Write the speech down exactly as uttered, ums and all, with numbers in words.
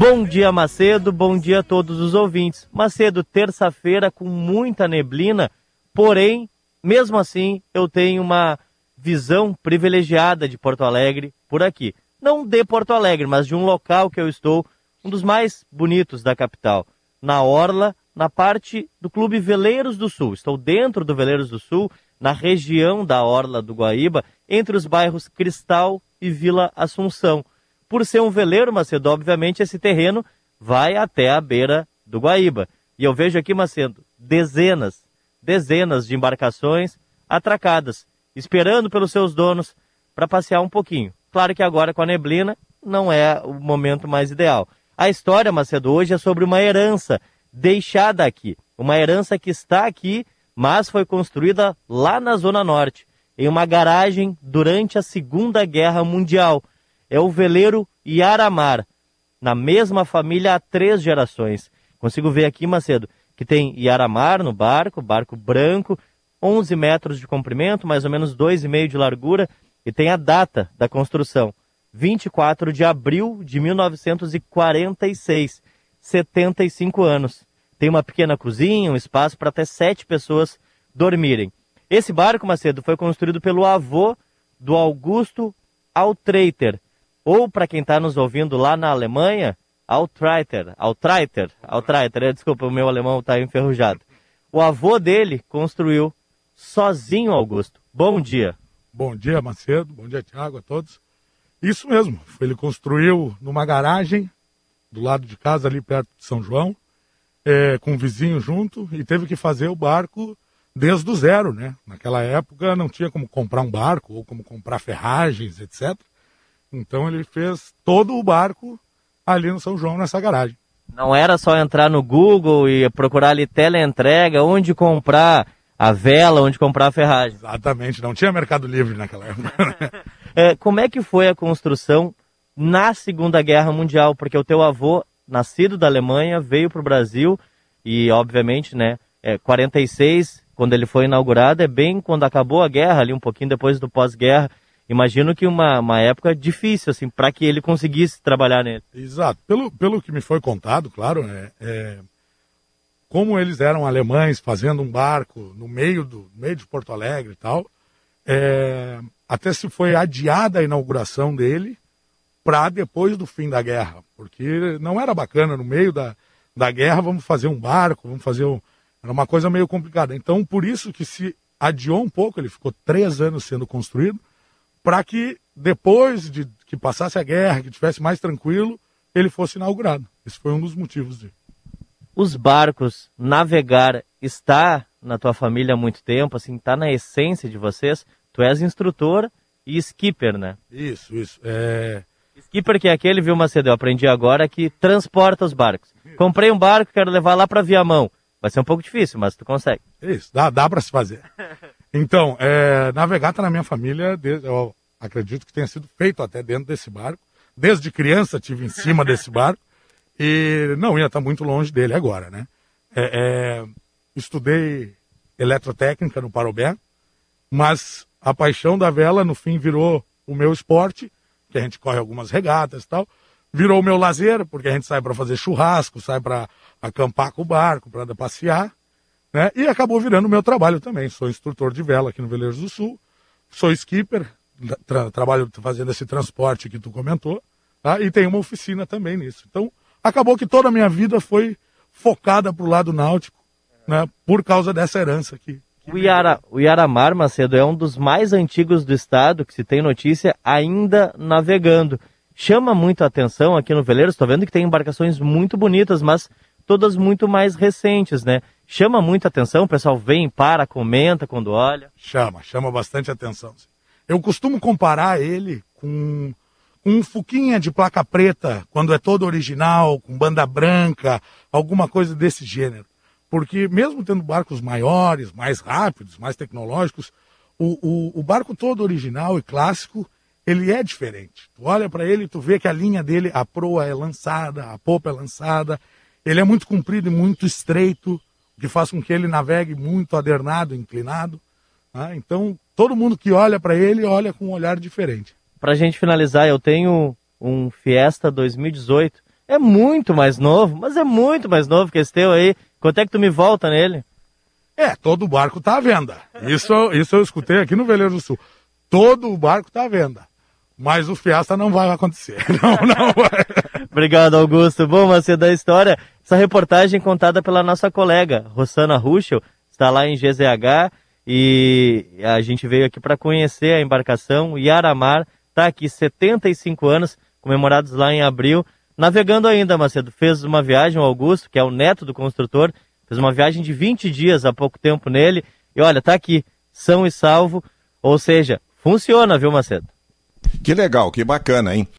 Bom dia, Macedo, bom dia a todos os ouvintes. Macedo, terça-feira com muita neblina, porém, mesmo assim, eu tenho uma visão privilegiada de Porto Alegre por aqui. Não de Porto Alegre, mas de um local que eu estou, um dos mais bonitos da capital, na Orla, na parte do Clube Veleiros do Sul. Estou dentro do Veleiros do Sul, na região da Orla do Guaíba, entre os bairros Cristal e Vila Assunção. Por ser um veleiro, Macedo, obviamente esse terreno vai até a beira do Guaíba. E eu vejo aqui, Macedo, dezenas, dezenas de embarcações atracadas, esperando pelos seus donos para passear um pouquinho. Claro que agora com a neblina não é o momento mais ideal. A história, Macedo, hoje é sobre uma herança deixada aqui. Uma herança que está aqui, mas foi construída lá na Zona Norte, em uma garagem durante a Segunda Guerra Mundial. É o veleiro Yaramar, na mesma família há três gerações. Consigo ver aqui, Macedo, que tem Yaramar no barco, barco branco, onze metros de comprimento, mais ou menos dois vírgula cinco de largura, e tem a data da construção, vinte e quatro de abril de mil novecentos e quarenta e seis, setenta e cinco anos. Tem uma pequena cozinha, um espaço para até sete pessoas dormirem. Esse barco, Macedo, foi construído pelo avô do Augusto Altreiter, ou para quem está nos ouvindo lá na Alemanha, Altreiter, Altreiter, Altreiter, desculpa, o meu alemão está enferrujado. O avô dele construiu sozinho, Augusto. Bom dia. Bom dia, Macedo, bom dia, Tiago, a todos. Isso mesmo, ele construiu numa garagem do lado de casa, ali perto de São João, é, com um vizinho junto, e teve que fazer o barco desde o zero, né? Naquela época não tinha como comprar um barco, ou como comprar ferragens, etcétera. Então ele fez todo o barco ali no São João, nessa garagem. Não era só entrar no Google e procurar ali teleentrega, onde comprar a vela, onde comprar a ferragem. Exatamente, não tinha Mercado Livre naquela época. é, como é que foi a construção na Segunda Guerra Mundial? Porque o teu avô, nascido da Alemanha, veio para o Brasil e, obviamente, né, é, quarenta e seis, quando ele foi inaugurado, é bem quando acabou a guerra, ali um pouquinho depois do pós-guerra. Imagino que uma, uma época difícil, assim, para que ele conseguisse trabalhar nele. Exato. Pelo, pelo que me foi contado, claro, é, é, como eles eram alemães fazendo um barco no meio, do, no meio de Porto Alegre e tal, é, até se foi adiada a inauguração dele para depois do fim da guerra, porque não era bacana, no meio da, da guerra, vamos fazer um barco, vamos fazer um... Era uma coisa meio complicada. Então, por isso que se adiou um pouco, ele ficou três anos sendo construído, para que depois de que passasse a guerra, que estivesse mais tranquilo, ele fosse inaugurado. Esse foi um dos motivos de... Os barcos, navegar, está na tua família há muito tempo, assim, está na essência de vocês. Tu és instrutor e skipper, né? Isso, isso. É... Skipper que é aquele, viu, Macedo, eu aprendi agora, que transporta os barcos. Comprei um barco, quero levar lá para Viamão. Vai ser um pouco difícil, mas tu consegue. Isso, dá, dá para se fazer. Então, é, navegar está na minha família, desde, eu acredito que tenha sido feito até dentro desse barco. Desde criança tive em cima desse barco e não ia estar muito longe dele agora, né? É, é, estudei eletrotécnica no Parobé, mas a paixão da vela no fim virou o meu esporte, que a gente corre algumas regatas e tal, virou o meu lazer, porque a gente sai para fazer churrasco, sai para acampar com o barco, para passear, né? E acabou virando o meu trabalho também. Sou instrutor de vela aqui no Veleiros do Sul, sou skipper, tra trabalho fazendo esse transporte que tu comentou, tá? E tenho uma oficina também nisso. Então, acabou que toda a minha vida foi focada para o lado náutico, né? Por causa dessa herança aqui. O, Iara, o Yaramar, Macedo, é um dos mais antigos do estado, que se tem notícia, ainda navegando. Chama muito a atenção aqui no Veleiros, estou vendo que tem embarcações muito bonitas, mas todas muito mais recentes, né? Chama muito a atenção, o pessoal vem, para, comenta quando olha. Chama, chama bastante atenção. Eu costumo comparar ele com um Fuquinha de placa preta, quando é todo original, com banda branca, alguma coisa desse gênero. Porque mesmo tendo barcos maiores, mais rápidos, mais tecnológicos, o, o, o barco todo original e clássico, ele é diferente. Tu olha para ele e tu vê que a linha dele, a proa é lançada, a popa é lançada, ele é muito comprido e muito estreito, o que faz com que ele navegue muito adernado, inclinado. Tá? Então, todo mundo que olha para ele, olha com um olhar diferente. Para a gente finalizar, eu tenho um Fiesta dois mil e dezoito, É muito mais novo, mas é muito mais novo que esse teu aí. Quanto é que tu me volta nele? É, todo o barco tá à venda. Isso, isso eu escutei aqui no Veleiro do Sul. Todo o barco tá à venda. Mas o Fiesta não vai acontecer. Não, não vai. Obrigado, Augusto. Bom, Macedo, da história, essa reportagem contada pela nossa colega, Rossana Ruschel, está lá em G Z H e a gente veio aqui para conhecer a embarcação. Yaramar está aqui, setenta e cinco anos, comemorados lá em abril. Navegando ainda, Macedo, fez uma viagem, o Augusto, que é o neto do construtor, fez uma viagem de vinte dias há pouco tempo nele. E olha, tá aqui, são e salvo, ou seja, funciona, viu, Macedo? Que legal, que bacana, hein?